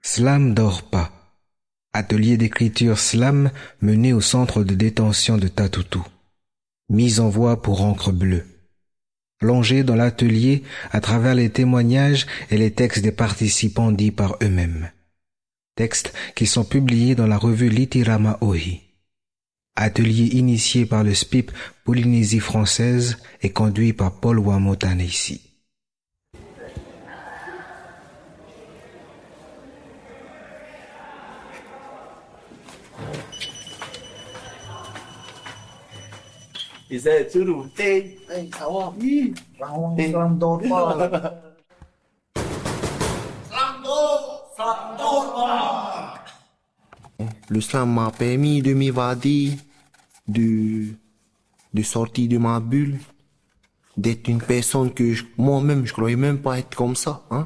Slam Dorpa. Atelier d'écriture slam mené au centre de détention de Tatoutou. Mise en voie pour encre bleue. Plongé dans l'atelier à travers les témoignages et les textes des participants dits par eux-mêmes. Textes qui sont publiés dans la revue Litirama Ohi. Atelier initié par le SPIP Polynésie française et conduit par Paul Wamotanessi. Le slam m'a permis de m'évader, de sortir de ma bulle, d'être une personne que moi-même je croyais même pas être comme ça. Hein?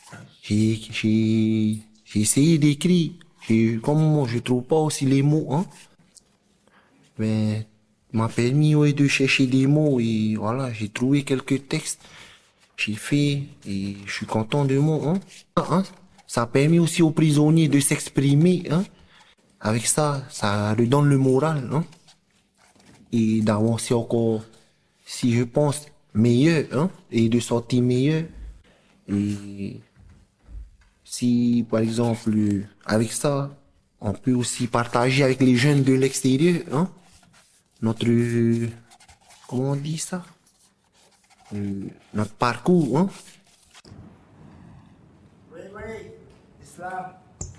J'ai essayé d'écrire, comme moi je trouve pas aussi les mots. Hein? Mais m'a permis de chercher des mots et voilà, j'ai trouvé quelques textes, j'ai fait et je suis content de moi. Hein? Ça a permis aussi aux prisonniers de s'exprimer. Hein? Avec ça, ça redonne le moral. Hein? Et d'avancer encore, si je pense, meilleur. Hein? Et de sortir meilleur. Et si, par exemple, avec ça, on peut aussi partager avec les jeunes de l'extérieur. Hein? Notre, comment on dit ça? Notre parcours, hein? Oui, Islam.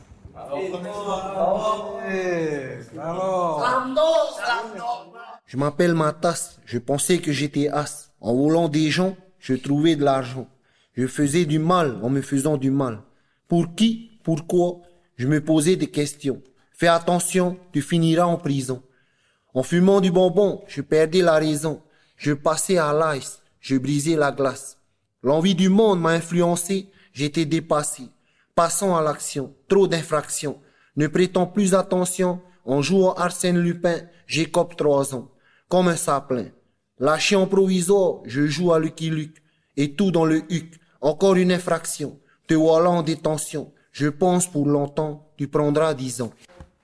Je m'appelle Matas, je pensais que j'étais as. En volant des gens, je trouvais de l'argent. Je faisais du mal en me faisant du mal. Pour qui? Pourquoi? Je me posais des questions. Fais attention, tu finiras en prison. En fumant du bonbon, je perdais la raison. Je passais à l'ice, je brisais la glace. L'envie du monde m'a influencé, j'étais dépassé. Passons à l'action, trop d'infractions. Ne prêtons plus attention, en jouant Arsène Lupin, j'écope 3 ans. Comme un sapin. Lâché en provisoire, je joue à Lucky Luke. Et tout dans le huc, encore une infraction. Te voilà en détention. Je pense pour longtemps, tu prendras 10 ans.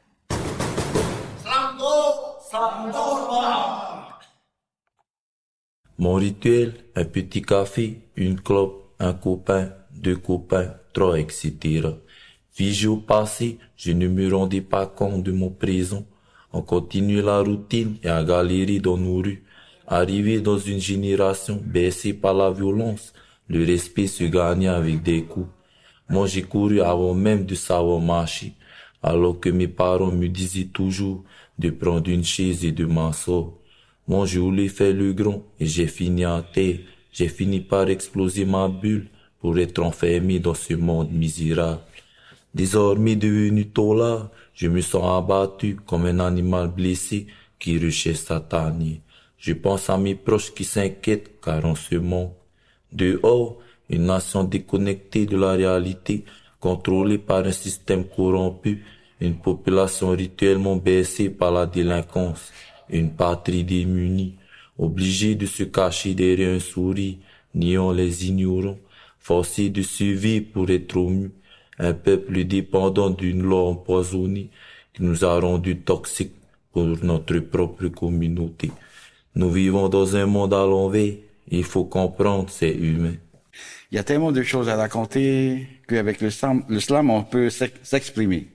Mon rituel, un petit café, une clope, un copain, 2 copains, 3, etc. Figé au passé, je ne me rendais pas compte de mon présent. On continue la routine et à galérer dans nos rues. Arrivé dans une génération baissée par la violence, le respect se gagnait avec des coups. Moi j'ai couru avant même de savoir marcher, alors que mes parents me disaient toujours de prendre une chaise et de m'asseoir. Moi je voulais faire le grand et j'ai fini à terre. J'ai fini par exploser ma bulle pour être enfermé dans ce monde misérable. Désormais devenu tolard, je me sens abattu comme un animal blessé qui recherche sa tanière. Je pense à mes proches qui s'inquiètent car on se manque. Dehors, une nation déconnectée de la réalité, contrôlée par un système corrompu, une population rituellement baissée par la délinquance, une patrie démunie, obligée de se cacher derrière un sourire, niant les ignorants, forcée de survivre pour être mieux, un peuple dépendant d'une loi empoisonnée qui nous a rendus toxiques pour notre propre communauté. Nous vivons dans un monde à l'envers, il faut comprendre, c'est humain. Il y a tellement de choses à raconter qu'avec le slam, on peut s'exprimer.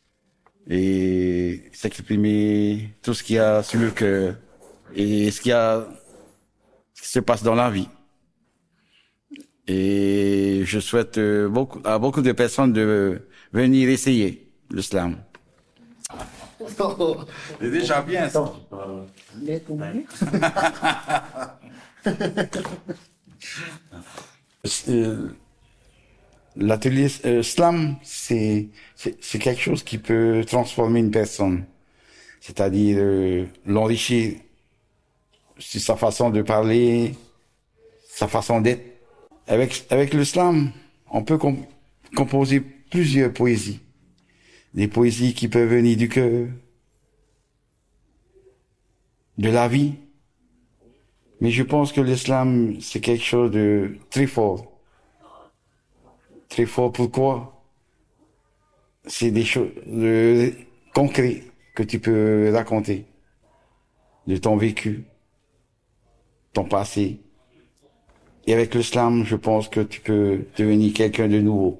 Et s'exprimer tout ce qu'il y a sur le cœur et ce qui se passe dans la vie. Et je souhaite à beaucoup de personnes de venir essayer le slam. C'est déjà bien ça. L'atelier slam, c'est quelque chose qui peut transformer une personne. C'est-à-dire l'enrichir sur sa façon de parler, sa façon d'être. Avec le slam, on peut composer plusieurs poésies. Des poésies qui peuvent venir du cœur, de la vie. Mais je pense que l'islam, c'est quelque chose de très fort. Très fort, pourquoi? c'est des choses concrètes que tu peux raconter de ton vécu, ton passé. Et avec l'islam, je pense que tu peux devenir quelqu'un de nouveau.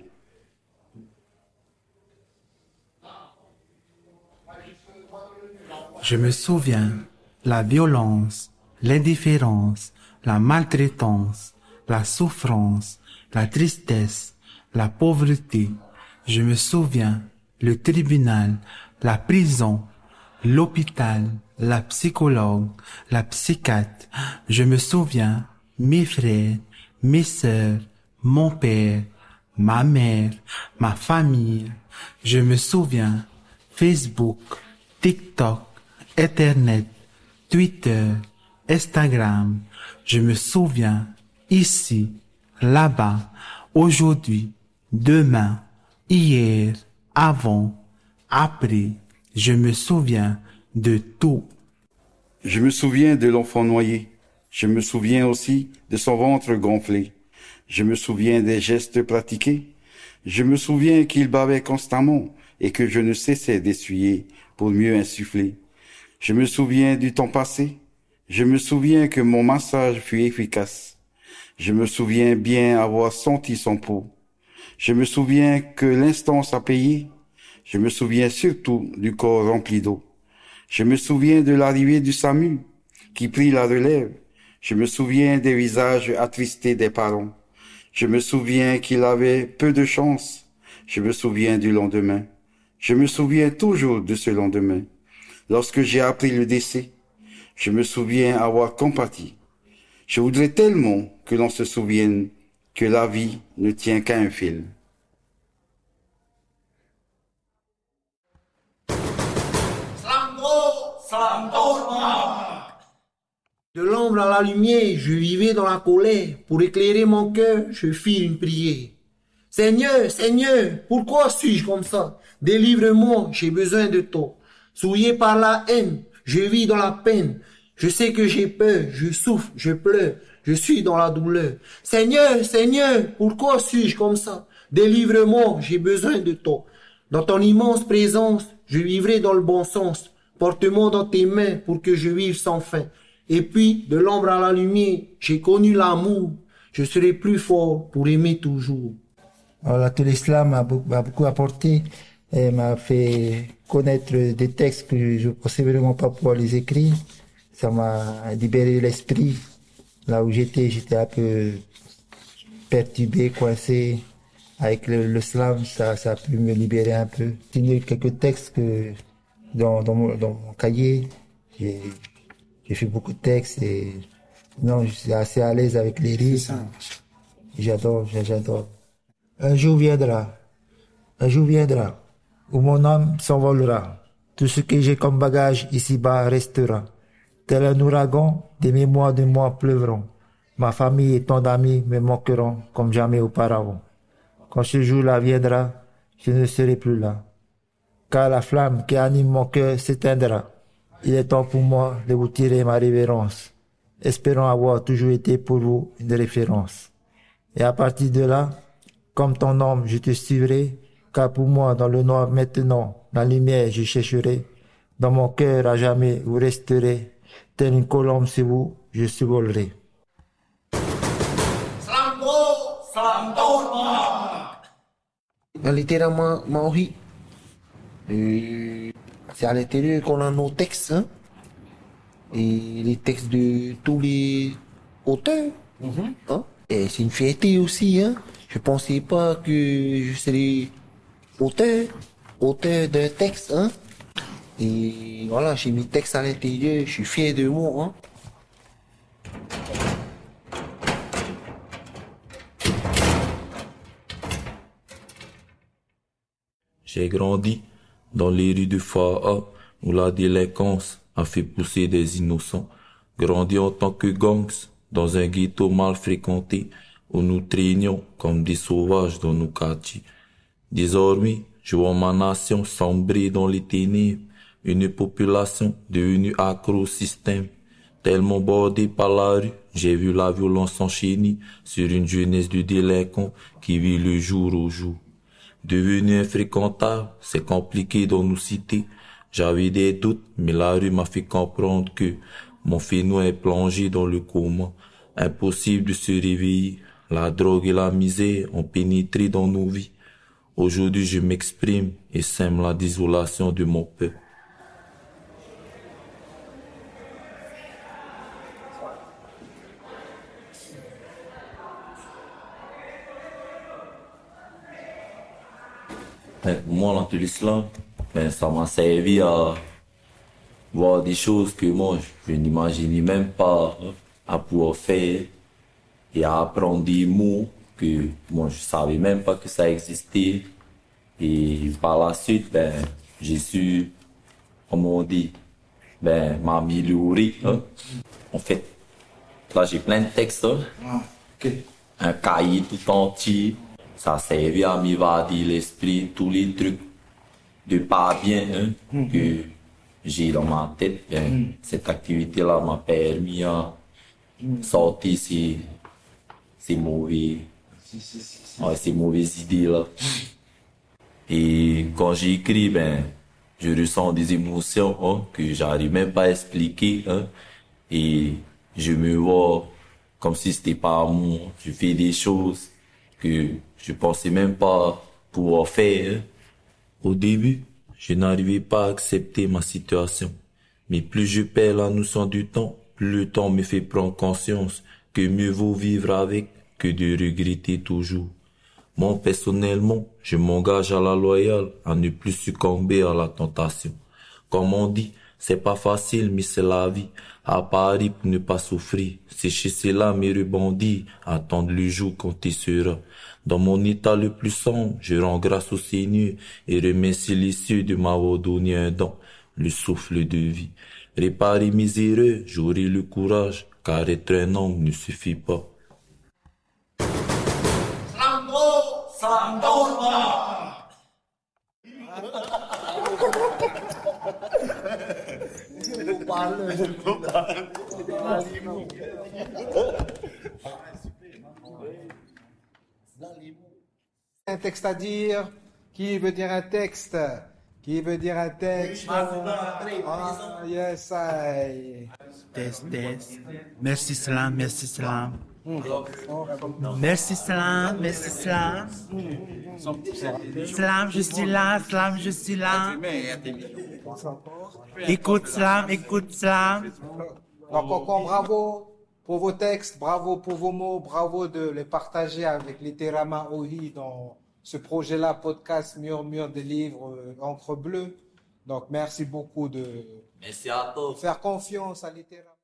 Je me souviens, la violence, l'indifférence, la maltraitance, la souffrance, la tristesse, la pauvreté. Je me souviens, le tribunal, la prison, l'hôpital, la psychologue, la psychiatre. Je me souviens, mes frères, mes sœurs, mon père, ma mère, ma famille. Je me souviens, Facebook, TikTok, Internet, Twitter, Instagram. Je me souviens, ici, là-bas, aujourd'hui, demain, hier, avant, après. Je me souviens de tout. Je me souviens de l'enfant noyé. Je me souviens aussi de son ventre gonflé. Je me souviens des gestes pratiqués. Je me souviens qu'il bavait constamment et que je ne cessais d'essuyer pour mieux insuffler. Je me souviens du temps passé. Je me souviens que mon massage fut efficace. Je me souviens bien avoir senti son pouls. Je me souviens que l'instance a payé. Je me souviens surtout du corps rempli d'eau. Je me souviens de l'arrivée du SAMU qui prit la relève. Je me souviens des visages attristés des parents. Je me souviens qu'il avait peu de chance. Je me souviens du lendemain. Je me souviens toujours de ce lendemain. Lorsque j'ai appris le décès, je me souviens avoir compati. Je voudrais tellement que l'on se souvienne que la vie ne tient qu'à un fil. De l'ombre à la lumière, je vivais dans la colère. Pour éclairer mon cœur, je fis une prière. Seigneur, Seigneur, pourquoi suis-je comme ça? Délivre-moi, j'ai besoin de toi. Souillé par la haine, je vis dans la peine. Je sais que j'ai peur, je souffre, je pleure, je suis dans la douleur. Seigneur, Seigneur, pourquoi suis-je comme ça? Délivre-moi, j'ai besoin de toi. Dans ton immense présence, je vivrai dans le bon sens. Porte-moi dans tes mains pour que je vive sans fin. Et puis, de l'ombre à la lumière, j'ai connu l'amour. Je serai plus fort pour aimer toujours. L'atelier Islam m'a beaucoup apporté et m'a fait connaître des textes que je ne pensais vraiment pas pouvoir les écrire. Ça m'a libéré l'esprit. Là où j'étais un peu perturbé, coincé. Avec le slam, ça a pu me libérer un peu. J'ai lu quelques textes que dans mon cahier. J'ai fait beaucoup de textes et non, je suis assez à l'aise avec les rythmes. J'adore. Un jour viendra, où mon âme s'envolera. Tout ce que j'ai comme bagage ici-bas restera. Tel un ouragan, des mémoires de moi pleuvront. Ma famille et tant d'amis me manqueront comme jamais auparavant. Quand ce jour-là viendra, je ne serai plus là. Car la flamme qui anime mon cœur s'éteindra. Il est temps pour moi de vous tirer ma révérence, espérant avoir toujours été pour vous une référence. Et à partir de là, comme ton homme, je te suivrai, car pour moi, dans le noir maintenant, la lumière, je chercherai. Dans mon cœur, à jamais, vous resterez. Telle une colombe sur vous, je survolerai. Dans littéralement maori, c'est à l'intérieur qu'on a nos textes, hein, et les textes de tous les auteurs. Hein. Et c'est une fierté aussi, hein. Je pensais pas que je serais auteur d'un texte, hein. Et voilà, j'ai mis texte à l'intérieur, je suis fier de moi, hein. J'ai grandi dans les rues de Fa'a, où la délinquance a fait pousser des innocents. Grandi en tant que gangs, dans un ghetto mal fréquenté, où nous traînions comme des sauvages dans nos quartiers. Désormais, je vois ma nation sombrer dans les ténèbres, une population devenue accro au système. Tellement bordée par la rue, j'ai vu la violence s'enchaîner sur une jeunesse de délinquants qui vit le jour au jour. Devenu infréquentable, c'est compliqué de nous citer. J'avais des doutes, mais la rue m'a fait comprendre que mon phénomène est plongé dans le coma. Impossible de se réveiller. La drogue et la misère ont pénétré dans nos vies. Aujourd'hui, je m'exprime et sème la désolation de mon peuple. Moi, dans l'islam, ça m'a servi à voir des choses que moi, je n'imaginais même pas à pouvoir faire et à apprendre des mots que moi, je savais même pas que ça existait. Et par la suite, j'ai su, comme on dit, m'améliorer. En fait, là, j'ai plein de textes. Un cahier tout entier. Ça servait à m'évader l'esprit, tous les trucs de pas bien que j'ai dans ma tête. Cette activité-là m'a permis à sortir ces mauvaises idées-là. Et quand j'écris, je ressens des émotions que j'arrive même pas à expliquer. Et je me vois comme si c'était pas moi. Je fais des choses que je pensais même pas pouvoir faire. Au début, je n'arrivais pas à accepter ma situation. Mais plus je perds la notion du temps, plus le temps me fait prendre conscience que mieux vaut vivre avec que de regretter toujours. Moi, personnellement, je m'engage à la loyale à ne plus succomber à la tentation. Comme on dit, c'est pas facile, mais c'est la vie. À Paris pour ne pas souffrir. Sécher ses larmes et rebondir, attendre le jour quand il sera. Dans mon état le plus sombre, je rends grâce au Seigneur et remercie les cieux de m'avoir donné un don, le souffle de vie. Réparer mes erreurs, j'aurai le courage, car être un homme ne suffit pas. Un texte à dire? Qui veut dire un texte? Qui veut dire un texte? Ah, yes, I. Test. Merci Salam, merci Salam. Merci Salam, merci Salam. Salam, je suis là, Salam, je suis là. Écoute Salam, écoute Salam. Donc encore bravo pour vos textes, bravo pour vos mots, bravo de les partager avec les Terama Ohi dans ce projet-là, podcast Murmure des livres encre bleue. Donc merci beaucoup de Merci à toi. faire confiance à Littéralement.